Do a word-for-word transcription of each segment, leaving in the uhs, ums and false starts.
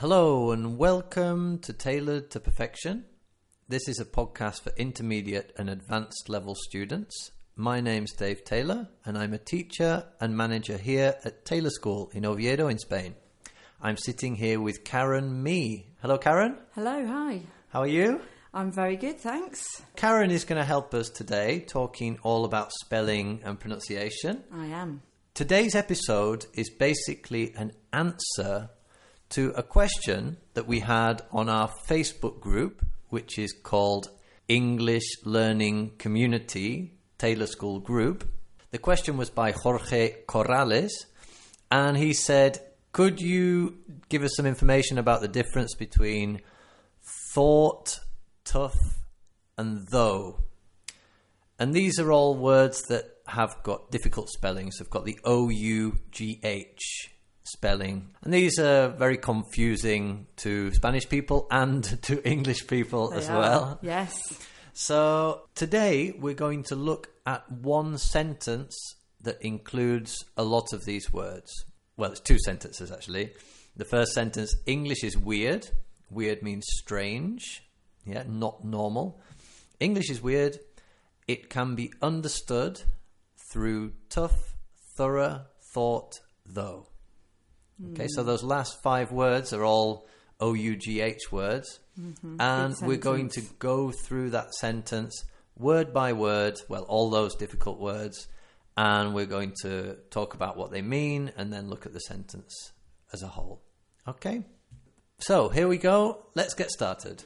Hello and welcome to Tailored to Perfection. This is a podcast for intermediate and advanced level students. My name's Dave Taylor and I'm a teacher and manager here at Taylor School in Oviedo in Spain. I'm sitting here with Karen Mee. Hello, Karen. Hello, hi. How are you? I'm very good, thanks. Karen is going to help us today talking all about spelling and pronunciation. I am. Today's episode is basically an answer to a question that we had on our Facebook group, which is called English Learning Community Taylor School Group. The question was by Jorge Corrales, and he said, could you give us some information about the difference between thought, tough, and though? And these are all words that have got difficult spellings. They've got the O U G H spelling. And these are very confusing to Spanish people and to English people They as are. well. Yes. So today we're going to look at one sentence that includes a lot of these words. Well, it's two sentences actually. The first sentence, English is weird. Weird means strange. Yeah, not normal. English is weird. It can be understood through tough, thorough, thought, though. Okay, so those last five words are all O U G H words. Mm-hmm. And Good we're going to sentence. go through that sentence word by word, well, all those difficult words, and we're going to talk about what they mean and then look at the sentence as a whole. Okay? So, here we go. Let's get started.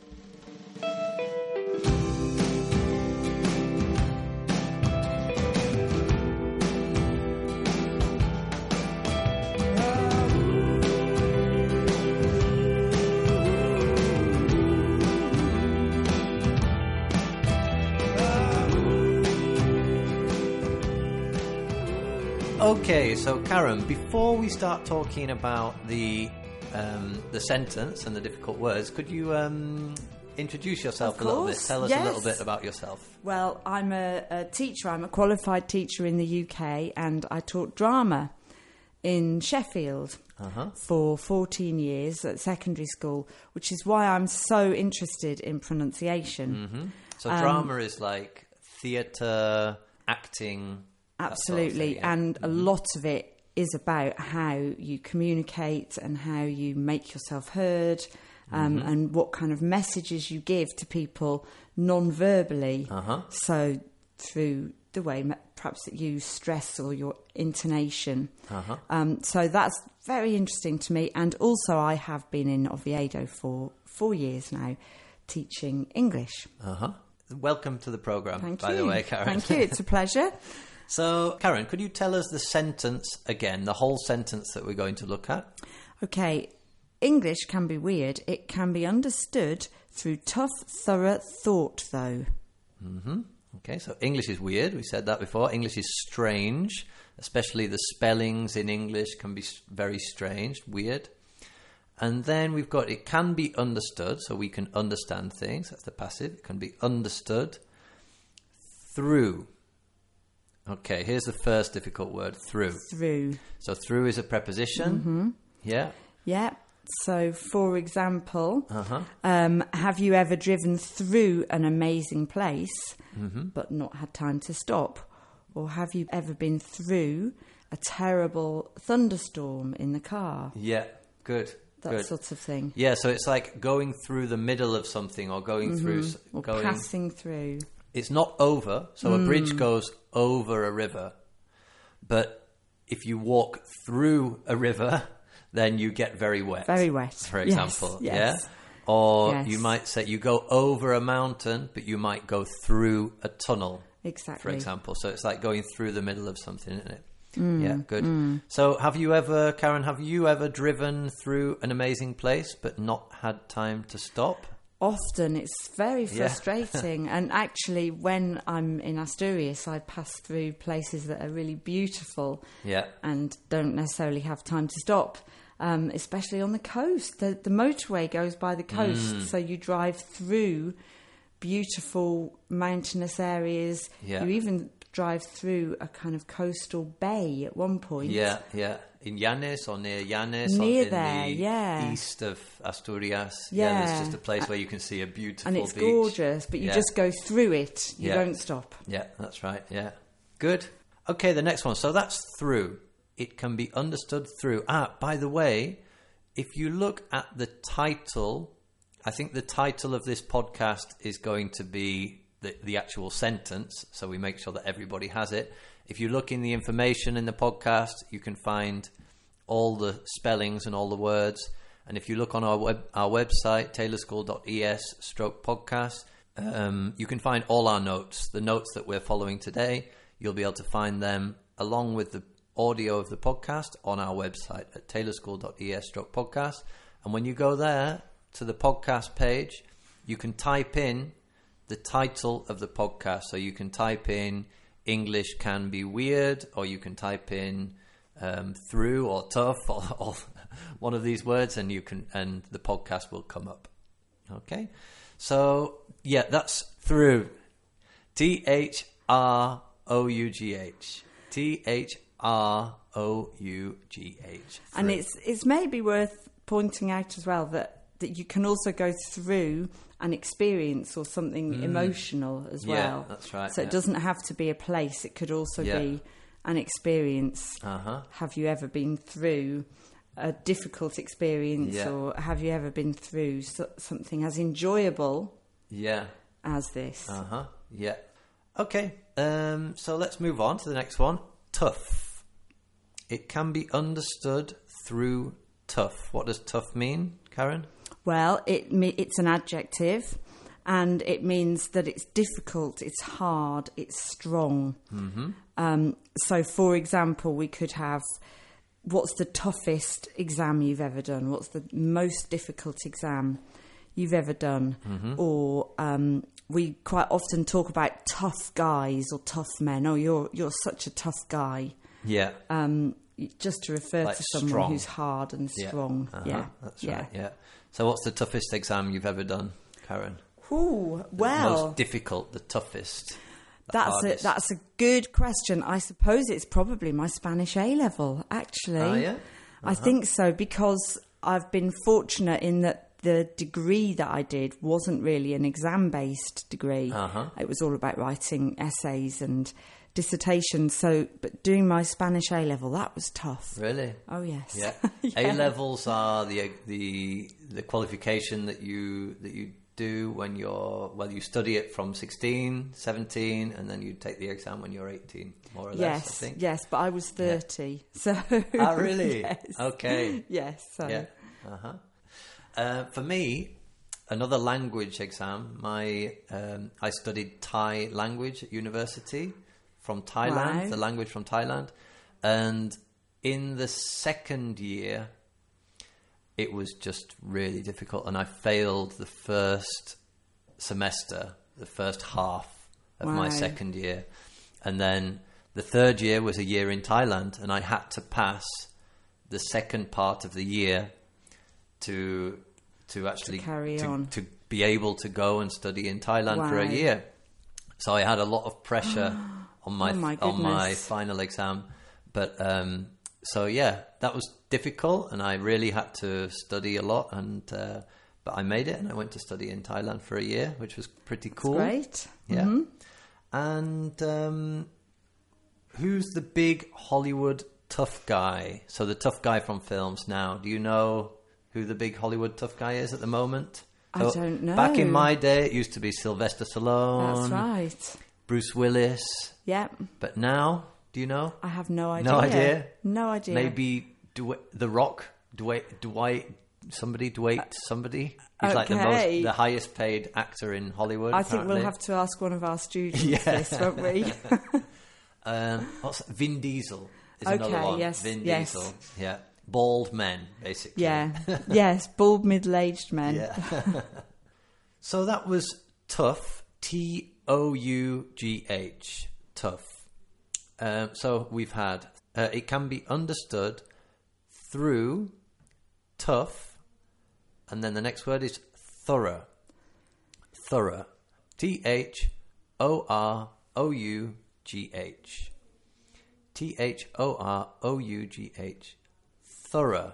Okay, so Karen, before we start talking about the um, the sentence and the difficult words, could you um, introduce yourself Of a little bit? course, Tell us yes. a little bit about yourself. Well, I'm a, a teacher. I'm a qualified teacher in the U K, and I taught drama in Sheffield Uh-huh. for fourteen years at secondary school, which is why I'm so interested in pronunciation. Mm-hmm. So Um, drama is like theatre, acting. that sort of Absolutely, thing, yeah. and a lot of it is about how you communicate and how you make yourself heard, um, Mm-hmm. and what kind of messages you give to people non-verbally. Uh-huh. So through the way ma- perhaps that you stress or your intonation. Uh-huh. Um, so that's very interesting to me. And also I have been in Oviedo for four years now teaching English. Uh-huh. Welcome to the programme, Thank by you. the way, Karen. Thank you. It's a pleasure. So, Karen, could you tell us the sentence again, the whole sentence that we're going to look at? Okay, English can be weird. It can be understood through tough, thorough thought, though. Mm-hmm. Okay, so English is weird. We said that before. English is strange, especially the spellings in English can be s- very strange, weird. And then we've got it can be understood, so we can understand things. That's the passive. It can be understood through. Okay, here's the first difficult word, through. Through. So through is a preposition. Mm-hmm. Yeah. Yeah. So, for example, Uh-huh. um, have you ever driven through an amazing place Mm-hmm. but not had time to stop? Or have you ever been through a terrible thunderstorm in the car? Yeah, good. That good. sort of thing. Yeah, so it's like going through the middle of something or going through... s- Or going. passing through. It's not over, so a bridge goes over a river. But if you walk through a river, then you get very wet. Very wet. For Yes, example, yes. yeah? Or Yes. you might say you go over a mountain, but you might go through a tunnel, Exactly. for example. So it's like going through the middle of something, isn't it? Yeah, good. So have you ever, Karen, have you ever driven through an amazing place but not had time to stop? Often it's very Yeah. frustrating. And actually, when I'm in Asturias, I pass through places that are really beautiful Yeah. and don't necessarily have time to stop, um, especially on the coast. The, the motorway goes by the coast, Mm. so you drive through beautiful mountainous areas. Yeah. You even drive through a kind of coastal bay at one point. Yeah, yeah. In Llanes or near Llanes, Near or in there, the yeah. east of Asturias. Yeah. There's just a place where you can see a beautiful And it's beach. gorgeous, but you Yeah. just go through it. You Yeah. don't stop. Yeah, that's right. Yeah. Good. Okay, the next one. So that's through. It can be understood through. Ah, by the way, if you look at the title, I think the title of this podcast is going to be the, the actual sentence, so we make sure that everybody has it. If you look in the information in the podcast, you can find all the spellings and all the words. And if you look on our web, our website, taylorschool.es stroke podcast, um, you can find all our notes, the notes that we're following today. You'll be able to find them along with the audio of the podcast on our website at taylorschool.es stroke podcast. And when you go there to the podcast page, you can type in the title of the podcast. So you can type in English Can Be Weird, or you can type in um, through or tough or, or one of these words, and you can and the podcast will come up. Okay, so yeah, that's through. T H R O U G H. T H R O U G H. And it's it's maybe worth pointing out as well that, that you can also go through an experience or something mm. emotional as yeah, well. That's right. So yeah. it doesn't have to be a place. It could also yeah. be an experience. Uh-huh. Have you ever been through a difficult experience, yeah. or have you ever been through so, something as enjoyable yeah. as this? Uh-huh. Yeah. Okay, um, so let's move on to the next one. Tough. It can be understood through tough. What does tough mean, Karen? Well, it it's an adjective, and it means that it's difficult, it's hard, it's strong. Mm-hmm. Um, so, for example, we could have, what's the toughest exam you've ever done? What's the most difficult exam you've ever done? Mm-hmm. Or um, we quite often talk about tough guys or tough men. Oh, you're you're such a tough guy. Yeah. Um, just to refer like to someone strong. who's hard and strong. Yeah, uh-huh. yeah. That's yeah. right. Yeah. So, what's the toughest exam you've ever done, Karen? Ooh, The well, most difficult, the toughest. The that's hardest. a that's a good question. I suppose it's probably my Spanish A level. Actually, Oh, yeah? I think so, because I've been fortunate in that the degree that I did wasn't really an exam-based degree. Uh-huh. It was all about writing essays and dissertations. So, but doing my Spanish A level, that was tough. Really? Oh yes. Yeah. Yeah. A levels are the the the qualification that you that you do when you're well you study it from sixteen, seventeen, and then you take the exam when you're eighteen, more or less. Yes, I think. yes, but I was thirty, so. Ah, really? Yes. Okay. Yes. So. Yeah. Uh-huh. Uh, for me, another language exam. My um, I studied Thai language at university from Thailand, Wow. the language from Thailand, and in the second year, it was just really difficult, and I failed the first semester, the first half of my Wow. second year, and then the third year was a year in Thailand, and I had to pass the second part of the year to to actually To carry to, on. to be able to go and study in Thailand for a Wow. year. So I had a lot of pressure on my, Oh, my on my goodness. final exam, but um, so yeah, that was difficult, and I really had to study a lot. And uh, but I made it, and I went to study in Thailand for a year, which was pretty cool. Great. Yeah. Mhm. And um, who's the big Hollywood tough guy? So the tough guy from films now. Do you know who the big Hollywood tough guy is at the moment? I So don't know. Back in my day, it used to be Sylvester Stallone, That's right. Bruce Willis. Yep. But now, do you know? I have no idea. No idea? No idea. Maybe Dwayne, The Rock, Dwight, Dwight, somebody, Dwight, somebody. He's like the okay. most, the highest paid actor in Hollywood. I think we'll apparently. have to ask one of our students Yeah. this, won't we? Um, what's Vin Diesel is another Okay, one. yes, Vin yes. Diesel. Yeah. Bald men, basically. Yeah. Yes, bald middle-aged men. Yeah. So that was tough. T O U G H. Tough. Um, so we've had, uh, it can be understood through tough, and then the next word is thorough. Thorough. T H O R O U G H. T H O R O U G H. Thorough.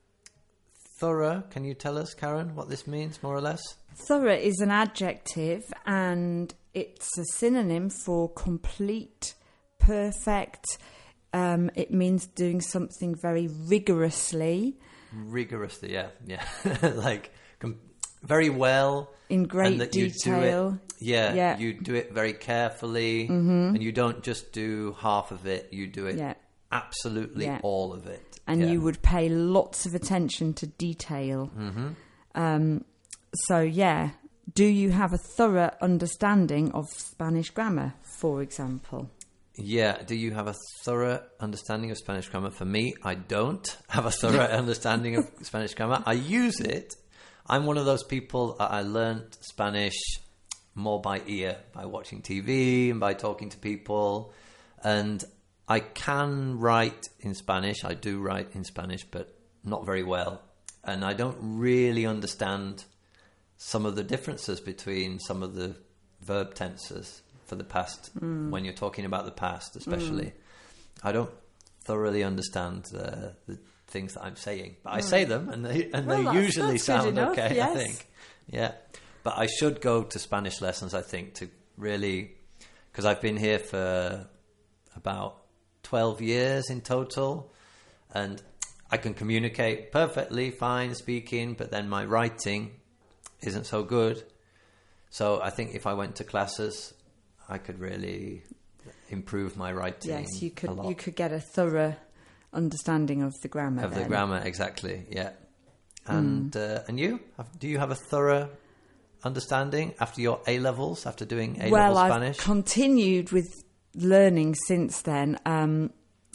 Thorough, can you tell us, Karen, what this means, more or less? Thorough is an adjective, and it's a synonym for complete, perfect. Um, it means doing something very rigorously. Rigorously, yeah, yeah. Like, com- very well. In great and that detail. You do it, yeah, yeah, you do it very carefully, mm-hmm. and you don't just do half of it, you do it yeah. absolutely yeah. all of it. And yeah. you would pay lots of attention to detail. Mm-hmm. Um, so, yeah. Do you have a thorough understanding of Spanish grammar, for example? Yeah. Do you have a thorough understanding of Spanish grammar? For me, I don't have a thorough understanding of Spanish grammar. I use it. I'm one of those people that I learned Spanish more by ear, by watching T V and by talking to people. And I can write in Spanish. I do write in Spanish, but not very well. And I don't really understand some of the differences between some of the verb tenses for the past, mm. when you're talking about the past, especially. Mm. I don't thoroughly understand uh, the things that I'm saying, but I mm. say them, and they and well, they that's, usually that's sound enough, okay. yes. I think, yeah. But I should go to Spanish lessons. I think to really, because I've been here for about twelve years in total, and I can communicate perfectly fine speaking, but then my writing isn't so good. So I think if I went to classes, I could really improve my writing. Yes, you could. A lot. You could get a thorough understanding of the grammar. Of then. the grammar, exactly. Yeah. And mm. uh, and you, do you have a thorough understanding after your A levels, after doing A well, level Spanish? Well, I've continued with learning since then. Um,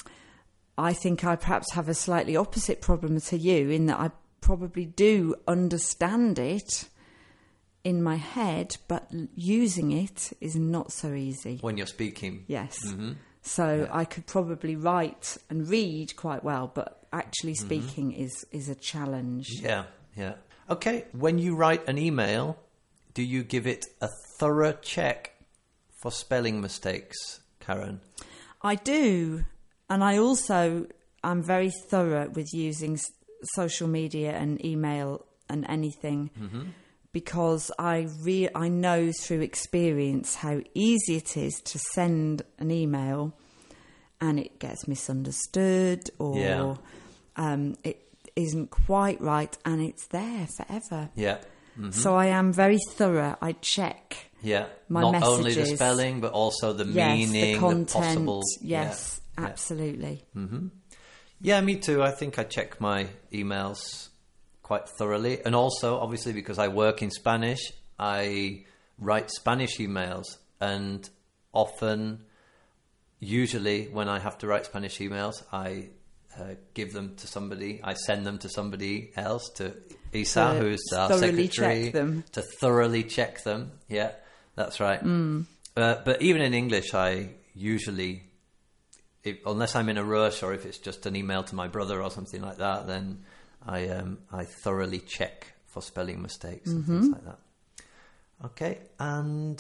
I think I perhaps have a slightly opposite problem to you in that I probably do understand it in my head, but using it is not so easy. When you're speaking? Yes. Mm-hmm. So yeah. I could probably write and read quite well, but actually speaking mm-hmm. is, is a challenge. Yeah, yeah. Okay, when you write an email, do you give it a thorough check for spelling mistakes, Karen? I do. And I also, I'm very thorough with using s- social media and email and anything mm-hmm. because I re- I know through experience how easy it is to send an email and it gets misunderstood or yeah. um, it isn't quite right and it's there forever. Yeah. Mm-hmm. So I am very thorough. I check yeah. my Not messages. only the spelling, but also the yes, meaning, the content. The possible... Yes, yeah. absolutely. Yeah. Mm-hmm. Yeah, me too. I think I check my emails quite thoroughly. And also, obviously, because I work in Spanish, I write Spanish emails. And often, usually, when I have to write Spanish emails, I uh, give them to somebody. I send them to somebody else, to Isa, to who's our thoroughly secretary. Check them. To thoroughly check them. Yeah, that's right. Mm. Uh, but even in English, I usually... If, unless I'm in a rush or if it's just an email to my brother or something like that, then I um, I thoroughly check for spelling mistakes mm-hmm. and things like that. Okay, and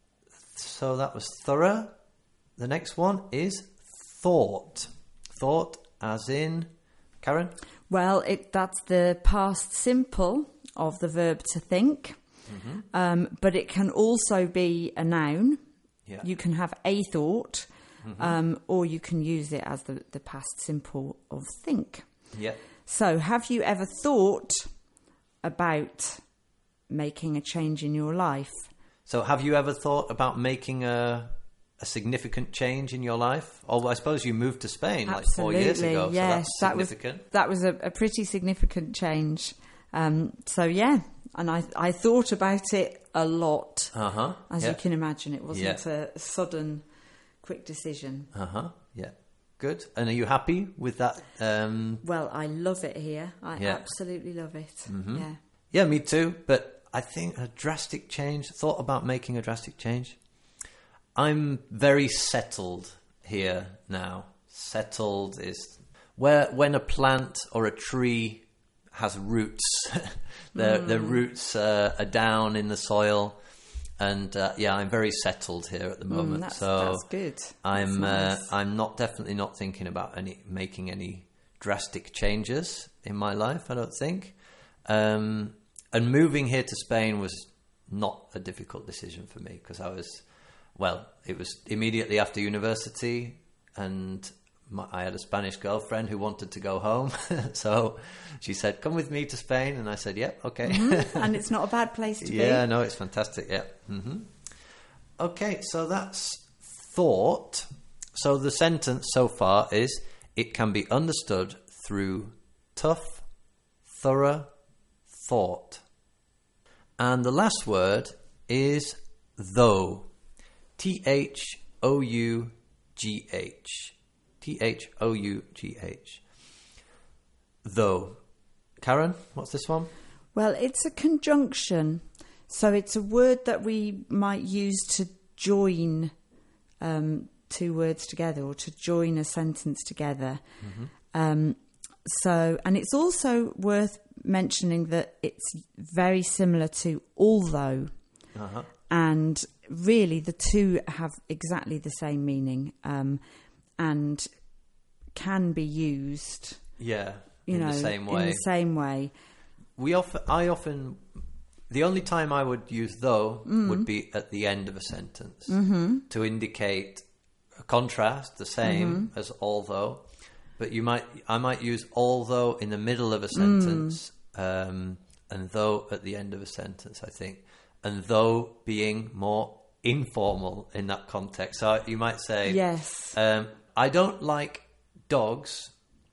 so that was thorough. The next one is thought. Thought as in, Karen? Well, it that's the past simple of the verb to think, mm-hmm. um, but it can also be a noun. Yeah. You can have a thought. Mm-hmm. Um, or you can use it as the, the past simple of think. Yeah. So have you ever thought about making a change in your life? So have you ever thought about making a a significant change in your life? Or I suppose you moved to Spain Absolutely, like four years ago. Yes, so that's significant. That was, that was a, a pretty significant change. Um, so yeah, and I I thought about it a lot. Uh-huh. As yeah. you can imagine, it wasn't yeah. a sudden... quick decision. Uh-huh, yeah. Good. And are you happy with that? Um... Well, I love it here. I yeah. absolutely love it. Mm-hmm. Yeah. Yeah, me too. But I think a drastic change, thought about making a drastic change. I'm very settled here now. Settled is where when a plant or a tree has roots, their, mm. their roots uh, are down in the soil. And uh, yeah, I'm very settled here at the moment. Mm, that's, so that's good. I'm That's nice. uh, I'm not definitely not thinking about any making any drastic changes in my life. I don't think. Um, and moving here to Spain was not a difficult decision for me because I was, well, it was immediately after university, and my, I had a Spanish girlfriend who wanted to go home, so she said, "Come with me to Spain," and I said, "Yep, yeah, okay." Mm-hmm. And it's not a bad place to yeah, be. Yeah, no, it's fantastic. Yeah. Mm-hmm. Okay, so that's thought. So the sentence so far is, it can be understood through tough, thorough thought. And the last word is though. T H O U G H. T H O U G H. Though. Karen, what's this one? Well, it's a conjunction. So it's a word that we might use to join um, two words together, or to join a sentence together. Mm-hmm. Um, so, and it's also worth mentioning that it's very similar to although. Uh-huh. And really the two have exactly the same meaning, um, and can be used. Yeah, you in know, the same way. In the same way. We often, I often, the only time I would use though mm. would be at the end of a sentence mm-hmm. to indicate a contrast, the same mm-hmm. as although. But you might, I might use although in the middle of a sentence, mm. um, and though at the end of a sentence, I think. And though being more informal in that context. So you might say, yes, um, I don't like dogs.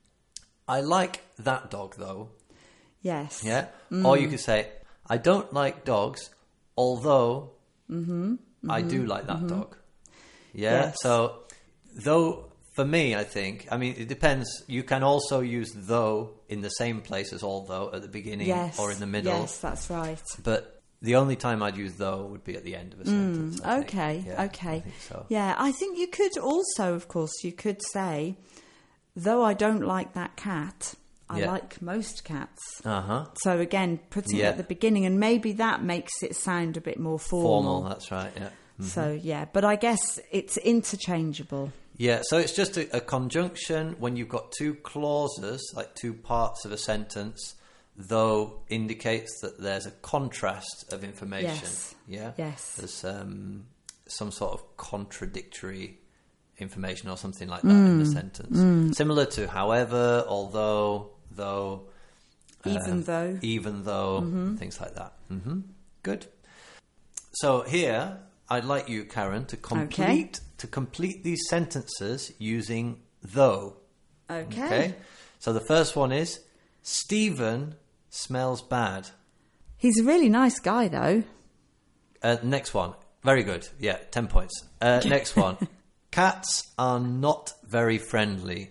I like that dog though. Yes. Yeah. Mm. Or you could say, I don't like dogs, although mm-hmm, mm-hmm, I do like that mm-hmm. dog. Yeah. Yes. So though, for me, I think, I mean, it depends. You can also use though in the same place as although at the beginning yes. or in the middle. Yes, that's right. But the only time I'd use though would be at the end of a sentence. Mm, okay, yeah, okay. I think so. Yeah, I think you could also, of course, you could say, though I don't like that cat, I yeah. like most cats. Uh-huh. So again, putting yeah. it at the beginning, and maybe that makes it sound a bit more formal. Formal, that's right, yeah. Mm-hmm. So, yeah, but I guess it's interchangeable. Yeah, so it's just a, a conjunction when you've got two clauses, like two parts of a sentence, though indicates that there's a contrast of information. Yes. Yeah? Yes. There's um, some sort of contradictory information or something like that mm. in the sentence. Mm. Similar to however, although, though, even um, though, even though, mm-hmm. things like that. Mm-hmm. Good. So here, I'd like you, Karen, to complete okay. to complete these sentences using though. Okay. Okay. So the first one is, Stephen smells bad. He's a really nice guy, though. Uh, next one. Very good. Yeah, ten points. Uh, next one. Cats are not very friendly.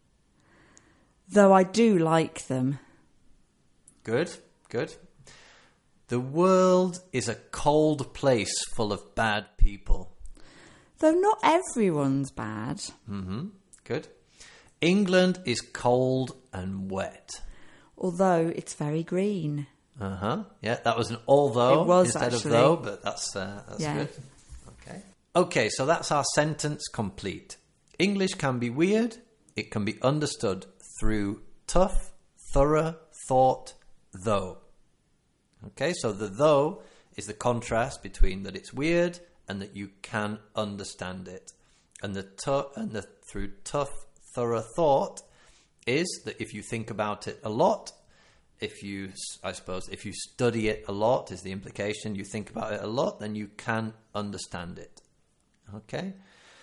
Though I do like them. Good, good. The world is a cold place full of bad people. Though not everyone's bad. Mm-hmm. Good. England is cold and wet. Although it's very green. Uh-huh. Yeah, that was an although it was, instead actually. of though, but that's, uh, that's yeah. good. Okay. Okay, so that's our sentence complete. English can be weird. It can be understood through tough, thorough thought, though. Okay, so the though is the contrast between that it's weird and that you can understand it. And the tu- and the through tough, thorough thought is that if you think about it a lot, if you, I suppose, if you study it a lot, is the implication, you think about it a lot, then you can understand it. Okay?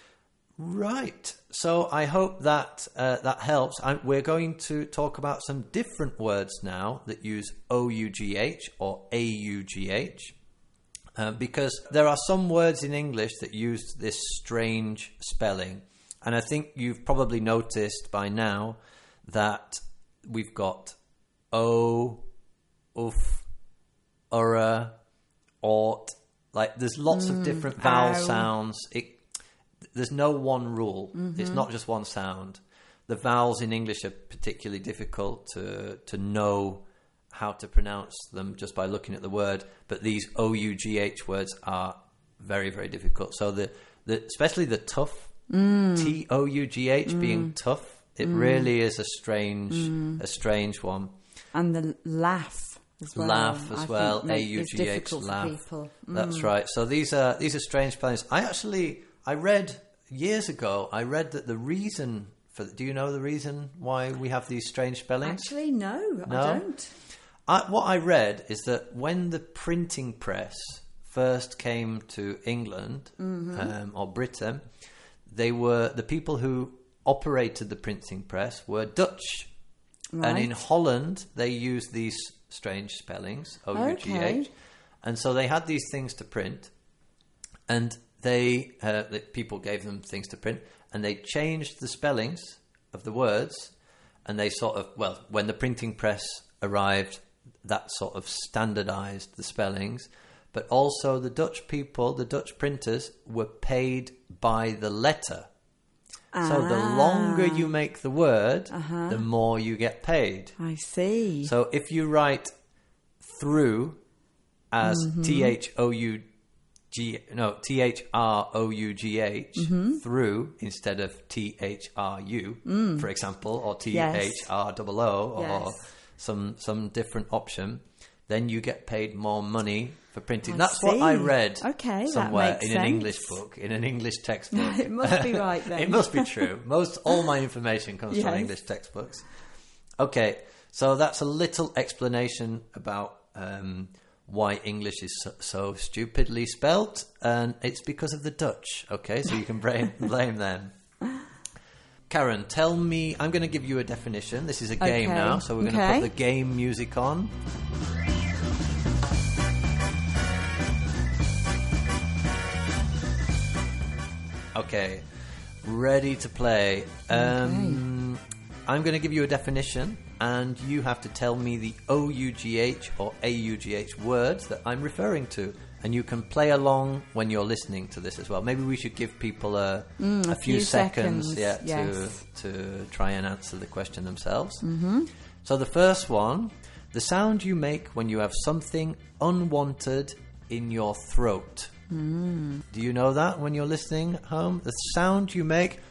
Right. So I hope that uh, that helps. I'm, we're going to talk about some different words now that use O U G H or A U G H. Uh, because there are some words in English that use this strange spelling. And I think you've probably noticed by now that we've got O, oof, ura, ought. Like, there's lots mm, of different vowel ow. sounds. It, there's no one rule. Mm-hmm. It's not just one sound. The vowels in English are particularly difficult to to know how to pronounce them just by looking at the word, but these O U G H words are very, very difficult. So the, the especially the tough, mm. T O U G H mm. being tough, it mm. really is a strange, mm. a strange one. And the laugh as well. Laugh as I well, A U G H, laugh. Mm. That's right. So these are these are strange spellings. I actually, I read years ago, I read that the reason for, do you know the reason why we have these strange spellings? Actually, no, no? I don't. I, what I read is that when the printing press first came to England mm-hmm. um, or Britain, they were the people who operated the printing press were Dutch, right. and in Holland they used these strange spellings, O U G H, okay. and so they had these things to print, and they uh, the people gave them things to print, and they changed the spellings of the words, and they sort of well, when the printing press arrived, that sort of standardized the spellings, but also the Dutch people, the Dutch printers, were paid by the letter. Ah. So the longer you make the word, uh-huh. the more you get paid. I see. So if you write through as mm-hmm. T H O U G, no, T H R O U G H, mm-hmm. through, instead of T H R U, mm. for example, or T H R O O, or yes. some some different option, then you get paid more money for printing. I That's see. what I read okay, somewhere that makes in sense. an English book, in an English textbook. It must be right then. It must be true. Most all my information comes yes. from English textbooks. Okay, so that's a little explanation about um, why English is so, so stupidly spelt, and it's because of the Dutch. Okay, so you can blame, blame them. Karen, tell me, I'm going to give you a definition. This is a game okay. now, so we're going to okay. put the game music on. Okay, ready to play. Um, okay. I'm going to give you a definition, and you have to tell me the O U G H or A U G H words that I'm referring to. And you can play along when you're listening to this as well. Maybe we should give people a, mm, a, a few, few seconds, seconds yeah, yes. to to try and answer the question themselves. Mm-hmm. So the first one, the sound you make when you have something unwanted in your throat. Mm. Do you know that when you're listening at home? The sound you make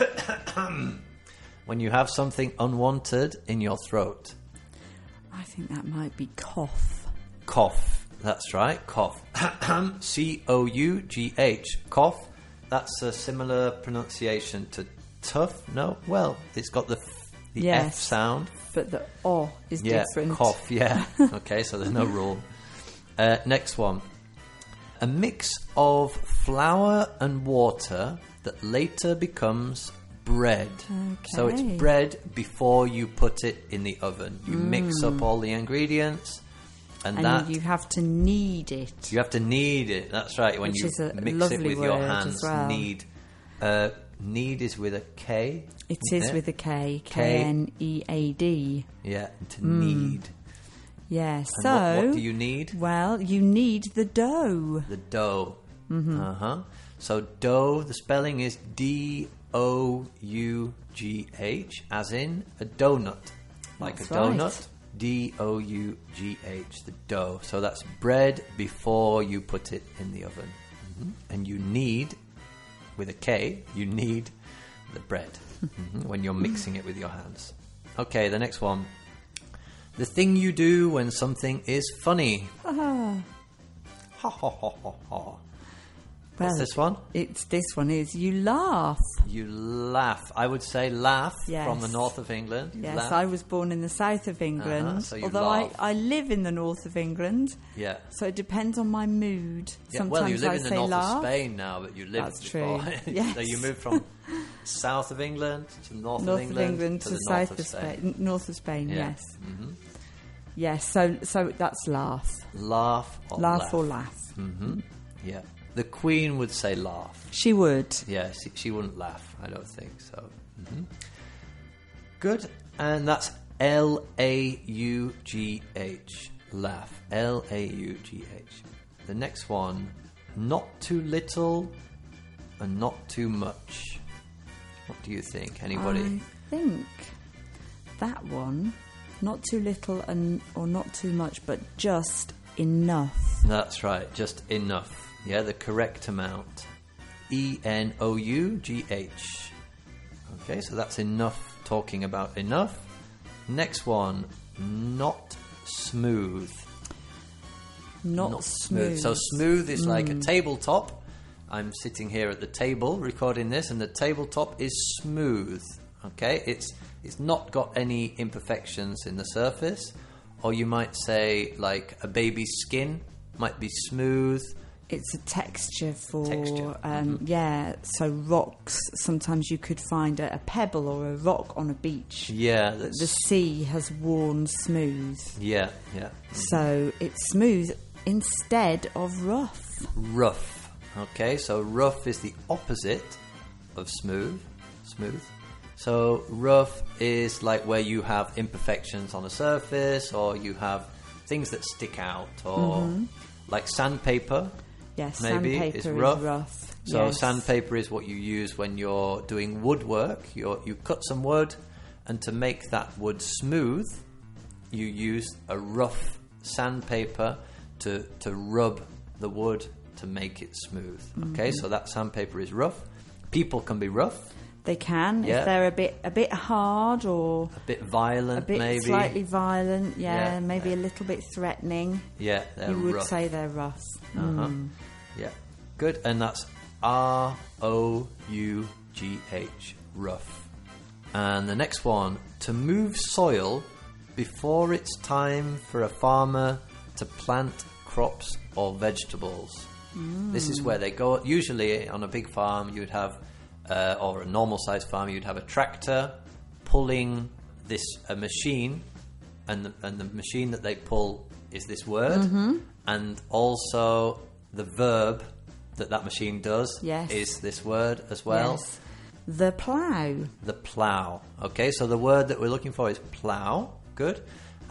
when you have something unwanted in your throat. I think that might be cough. Cough. That's right, cough. C O U G H, cough. That's a similar pronunciation to tough. No, well, it's got the f- the yes, F sound, but the O is yeah, different. Cough. Yeah. Okay, so there's no rule. Uh, next one, a mix of flour and water that later becomes bread. Okay. So it's bread before you put it in the oven. You mm. mix up all the ingredients. And, and that, you have to knead it. You have to knead it. That's right. When Which you is a mix it with your hands, as well. knead. Uh, knead is with a K. It is it? with a K. K N E A D. Yeah, to mm. knead. Yeah. And so, what, what do you need? Well, you need the dough. The dough. Mm-hmm. Uh huh. So dough. The spelling is D O U G H, as in a donut, like that's a donut. Right. D O U G H, the dough. So that's bread before you put it in the oven. Mm-hmm. And you knead, with a K, you knead the bread mm-hmm, when you're mixing it with your hands. Okay, the next one. The thing you do when something is funny. Ha ha ha ha ha. Well, What's this one? It's this one is you laugh. You laugh. I would say laugh yes. from the north of England. Yes, laugh. I was born in the south of England. Uh-huh, so you although laugh. I, I live in the north of England. Yeah. So it depends on my mood. Yeah, Sometimes well, you live I in the say north laugh. of Spain now, but you lived That's before. true. Yes. So you moved from south of England to north, north of England, of England to, to, the south north of Spain. Spain. North of Spain, Yeah. yes. Mm-hmm. Yes, so so that's laugh. Laugh or laugh. laugh. or laugh. Mm-hmm. Yeah. The Queen would say laugh. She would. Yeah, she, she wouldn't laugh, I don't think so. Mm-hmm. Good. And that's L A U G H. Laugh. L A U G H. The next one, not too little and not too much. What do you think? Anybody? I think that one Not too little and or not too much, but just enough. That's right, just enough. Yeah, the correct amount. E N O U G H. Okay, so that's enough, talking about enough. Next one, not smooth. Not, Not smooth. So smooth is Mm. like a tabletop. I'm sitting here at the table recording this, and the tabletop is smooth. Okay, it's it's not got any imperfections in the surface, or you might say like a baby's skin might be smooth. It's a texture for, Texture. Um, Mm-hmm. yeah, so rocks, sometimes you could find a, a pebble or a rock on a beach. Yeah, that that's, the sea has worn smooth. yeah, yeah. So it's smooth instead of rough. Rough. Okay, so rough is the opposite of smooth. Smooth. So rough is like where you have imperfections on a surface, or you have things that stick out, or Mm-hmm. like sandpaper. Yes, Maybe sandpaper it's is rough. rough. So yes. sandpaper is what you use when you're doing woodwork. You you cut some wood, and to make that wood smooth, you use a rough sandpaper to to rub the wood to make it smooth. Okay, Mm-hmm. so that sandpaper is rough. People can be rough, They can Yeah. if they're a bit a bit hard or a bit violent, a bit maybe. slightly violent. Yeah, Yeah. maybe a little bit threatening. Yeah, they're you would rough. say they're rough. Uh-huh. Mm. Yeah, good. And that's R O U G H, rough. And the next one, to move soil before it's time for a farmer to plant crops or vegetables. Mm. This is where they go. Usually on a big farm, you'd have, uh, or a normal-sized farm, you'd have a tractor pulling this a machine, and the, and the machine that they pull is this word, Mm-hmm. and also the verb that that machine does Yes. is this word as well. Yes. The plough. The plough. Okay, so the word that we're looking for is plough. Good.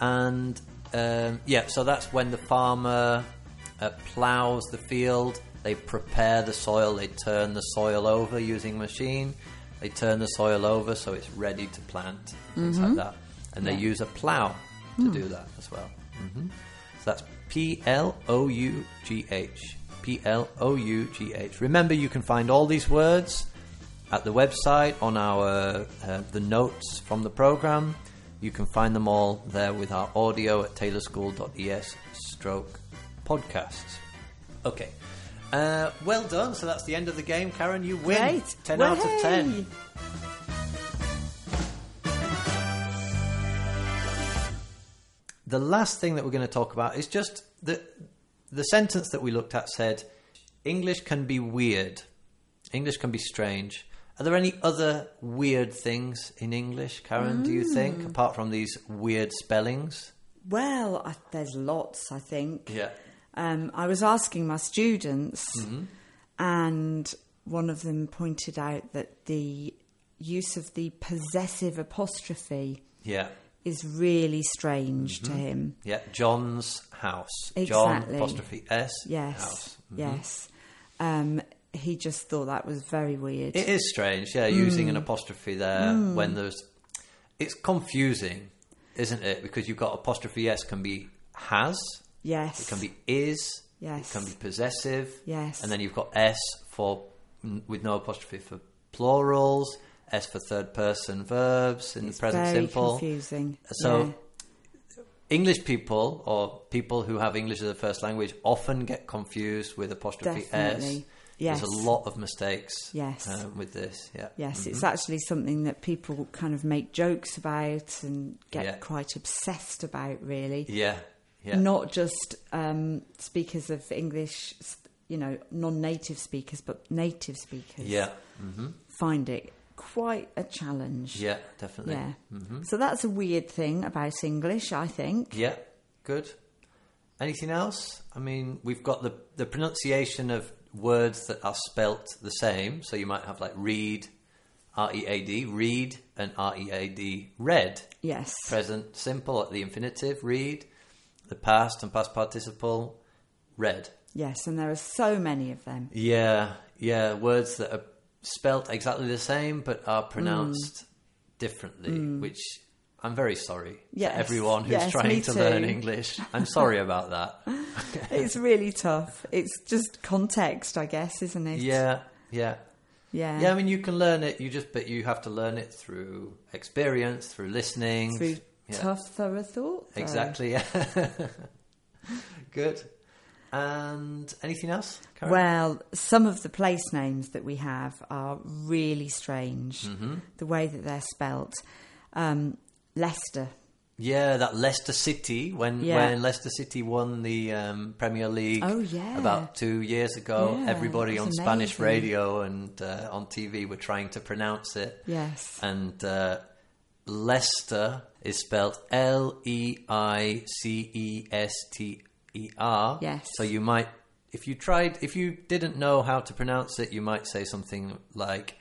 And um, yeah, so that's when the farmer uh, ploughs the field. They prepare the soil. They turn the soil over using a machine. They turn the soil over so it's ready to plant, things like that. And they Yeah. use a plough to do that as well. hmm So that's P L O U G H. P L O U G H. Remember, you can find all these words at the website on our uh, the notes from the program. You can find them all there with our audio at taylorschool.es stroke podcasts. Okay. Uh, well done. So that's the end of the game, Karen. You win. Great. ten out of Way. ten. The last thing that we're going to talk about is just the the sentence that we looked at said, English can be weird. English can be strange. Are there any other weird things in English, Karen, do you think, apart from these weird spellings? Well, I, there's lots, I think. Yeah. Um, I was asking my students, Mm-hmm. and one of them pointed out that the use of the possessive apostrophe Yeah. is really strange to him. Yeah. John's house. John Exactly. apostrophe S. Yes, House. Mhm. yes. Um, he just thought that was very weird. It is strange, yeah, using an apostrophe there when there's... It's confusing, isn't it? Because you've got apostrophe S can be has, yes. it can be is, Yes. it can be possessive, Yes. and then you've got S for with no apostrophe for plurals, S for third person verbs in It's the present very simple. confusing. So yeah. English people or people who have English as a first language often get confused with apostrophe S. Definitely. Yes. There's a lot of mistakes Yes. uh, with this. Yeah. Yes, Mhm. it's actually something that people kind of make jokes about and get Yeah. quite obsessed about, really. Yeah. Yeah. Not just um, speakers of English, you know, non-native speakers, but native speakers Yeah. hmm find it quite a challenge. Yeah, definitely. Yeah. hmm So that's a weird thing about English, I think. Yeah, good. Anything else? I mean, we've got the, the pronunciation of words that are spelt the same. So you might have like read, R E A D, read, and R E A D, read. Yes. Present simple at the infinitive, read. The past and past participle, read. Yes, and there are so many of them. Yeah, yeah, words that are spelt exactly the same but are pronounced differently, which I'm very sorry Yes. to everyone who's Yes, trying me to too. learn English. I'm sorry about that. It's really tough. It's just context, I guess, isn't it? Yeah, yeah. Yeah. Yeah, I mean, you can learn it, you just, but you have to learn it through experience, through listening. Through yeah. tough, thorough thought. though. Exactly, yeah. Good. And anything else, Karen? Well, some of the place names that we have are really strange. Mm-hmm. The way that they're spelt. Um, Leicester. Yeah, that Leicester City, when, Yeah. when Leicester City won the um, Premier League Oh, yeah. about two years ago, Yeah, everybody on that's Spanish amazing. radio and uh, on T V were trying to pronounce it. Yes. And uh, Leicester is spelled L E I C E S T E R. Yes. So you might, if you tried, if you didn't know how to pronounce it, you might say something like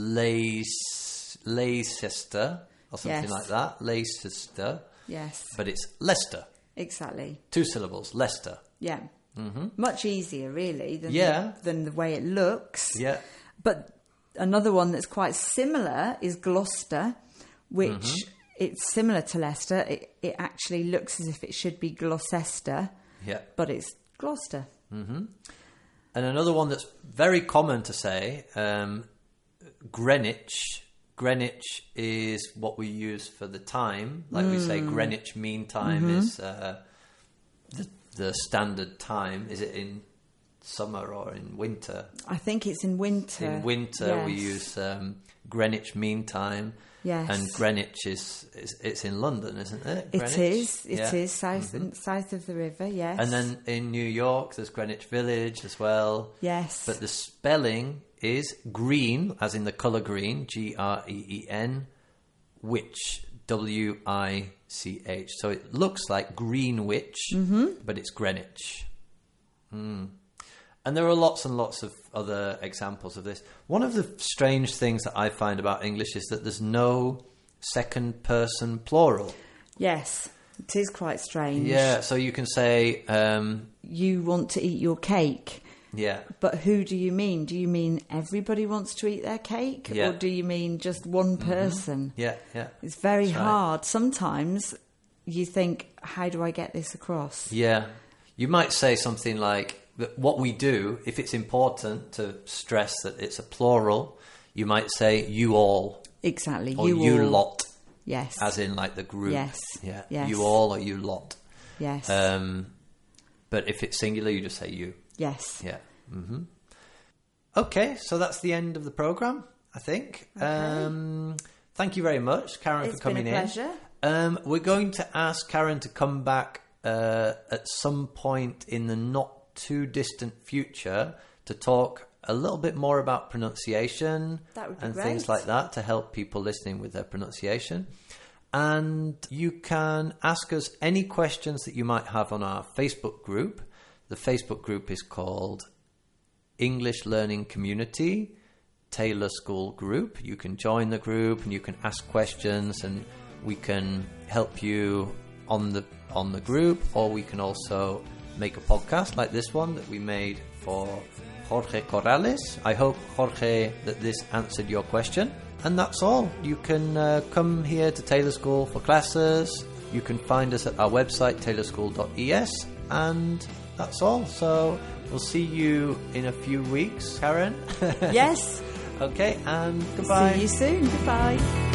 Leis- Leicester or something Yes. like that. Leicester. Yes. But it's Leicester. Exactly. Two syllables. Leicester. Yeah. Mm-hmm. Much easier, really, than, Yeah. the, than the way it looks. Yeah. But another one that's quite similar is Gloucester, which Mm-hmm. it's similar to Leicester. It, it actually looks as if it should be Gloucester, Yeah. but it's Gloucester. Mm-hmm. And another one that's very common to say, um, Greenwich. Greenwich is what we use for the time. Like we say, Greenwich Mean Time Mm-hmm. is uh, the, the standard time. Is it in summer or in winter? I think it's in winter. In winter, we Yes. use um, Greenwich Mean Time. Yes. And Greenwich is, is it's in London, isn't it? It Greenwich? is. It Yeah. is south south of the river. Yes. And then in New York, there's Greenwich Village as well. yes. But the spelling is green, as in the colour green, G R E E N, witch, W I C H. So it looks like Greenwich, Mm-hmm. but it's Greenwich. Mm. And there are lots and lots of other examples of this. One of the strange things that I find about English is that there's no second person plural. yes. It is quite strange. Yeah, so you can say, um, You want to eat your cake. yeah, But who do you mean? Do you mean everybody wants to eat their cake? Yeah. Or do you mean just one person? yeah, yeah. It's very That's right. hard. Sometimes you think, how do I get this across? Yeah. You might say something like, that what we do, if it's important to stress that it's a plural, you might say you all Exactly. or you you all. lot, Yes. as in like the group. Yes. Yeah. Yes. You all or you lot. yes. Um, but if it's singular, you just say you. yes. Yeah. hmm Okay, so that's the end of the program, I think. Okay. Um, thank you very much, Karen, It's for coming been a in. pleasure. Um, we're going to ask Karen to come back uh, at some point in the not too distant future to talk a little bit more about pronunciation That would be and great. things like that to help people listening with their pronunciation. And you can ask us any questions that you might have on our Facebook group. The Facebook group is called English Learning Community Taylor School Group. You can join the group and you can ask questions, and we can help you on the on the group, or we can also make a podcast like this one that we made for Jorge Corrales. I hope, Jorge, that this answered your question. And that's all. You can uh, come here to Taylor School for classes. You can find us at our website, taylor school dot e s, and that's all. So we'll see you in a few weeks, Karen. Yes. Okay, and goodbye. See you soon. Goodbye.